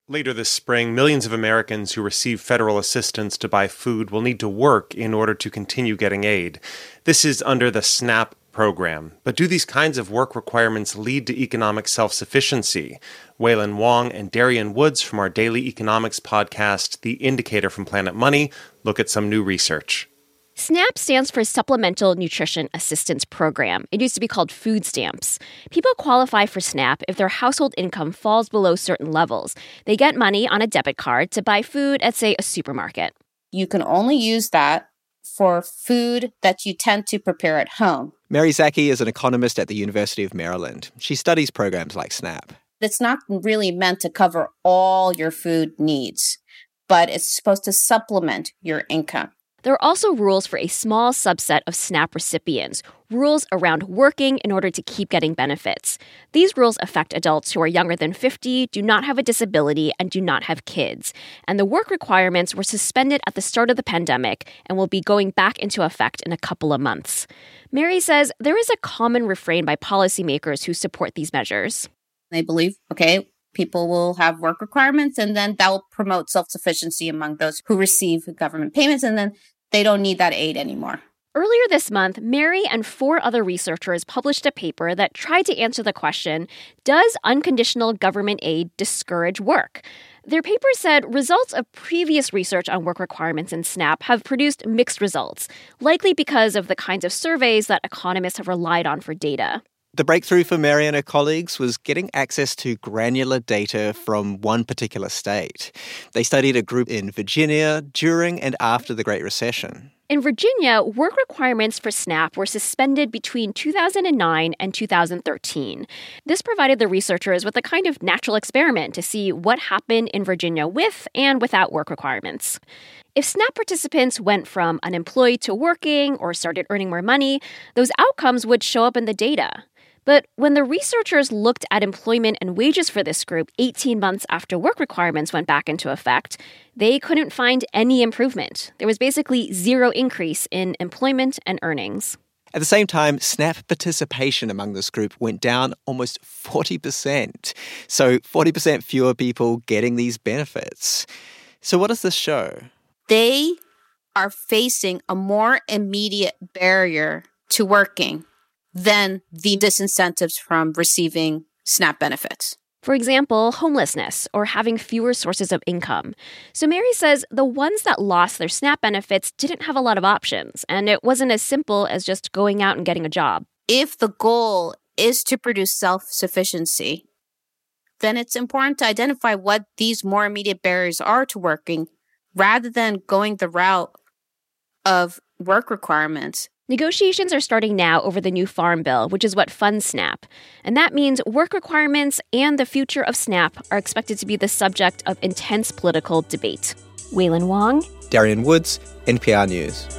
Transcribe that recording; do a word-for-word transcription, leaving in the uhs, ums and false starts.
Later this spring, millions of Americans who receive federal assistance to buy food will need to work in order to continue getting aid. This is under the SNAP program. But do these kinds of work requirements lead to economic self-sufficiency? Wailin Wong and Darian Woods from our daily economics podcast, The Indicator from Planet Money, look at some new research. SNAP stands for Supplemental Nutrition Assistance Program. It used to be called food stamps. People qualify for SNAP if their household income falls below certain levels. They get money on a debit card to buy food at, say, a supermarket. You can only use that for food that you tend to prepare at home. Mary Zaki is an economist at the University of Maryland. She studies programs like SNAP. It's not really meant to cover all your food needs, but it's supposed to supplement your income. There are also rules for a small subset of SNAP recipients, rules around working in order to keep getting benefits. These rules affect adults who are younger than fifty, do not have a disability, and do not have kids. And the work requirements were suspended at the start of the pandemic and will be going back into effect in a couple of months. Mary says there is a common refrain by policymakers who support these measures. They believe, okay, people will have work requirements, and then that will promote self-sufficiency among those who receive government payments, and then they don't need that aid anymore. Earlier this month, Mary and four other researchers published a paper that tried to answer the question, does unconditional government aid discourage work? Their paper said results of previous research on work requirements in SNAP have produced mixed results, likely because of the kinds of surveys that economists have relied on for data. The breakthrough for Mary and her colleagues was getting access to granular data from one particular state. They studied a group in Virginia during and after the Great Recession. In Virginia, work requirements for SNAP were suspended between two thousand nine and two thousand thirteen. This provided the researchers with a kind of natural experiment to see what happened in Virginia with and without work requirements. If SNAP participants went from unemployed to working or started earning more money, those outcomes would show up in the data. But when the researchers looked at employment and wages for this group eighteen months after work requirements went back into effect, they couldn't find any improvement. There was basically zero increase in employment and earnings. At the same time, SNAP participation among this group went down almost forty percent. So forty percent fewer people getting these benefits. So what does this show? They are facing a more immediate barrier to working than the disincentives from receiving SNAP benefits. For example, homelessness or having fewer sources of income. So Mary says the ones that lost their SNAP benefits didn't have a lot of options, and it wasn't as simple as just going out and getting a job. If the goal is to produce self-sufficiency, then it's important to identify what these more immediate barriers are to working rather than going the route of work requirements. Negotiations are starting now over the new Farm Bill, which is what funds SNAP. And that means work requirements and the future of SNAP are expected to be the subject of intense political debate. Wailin Wong, Darian Woods, N P R News.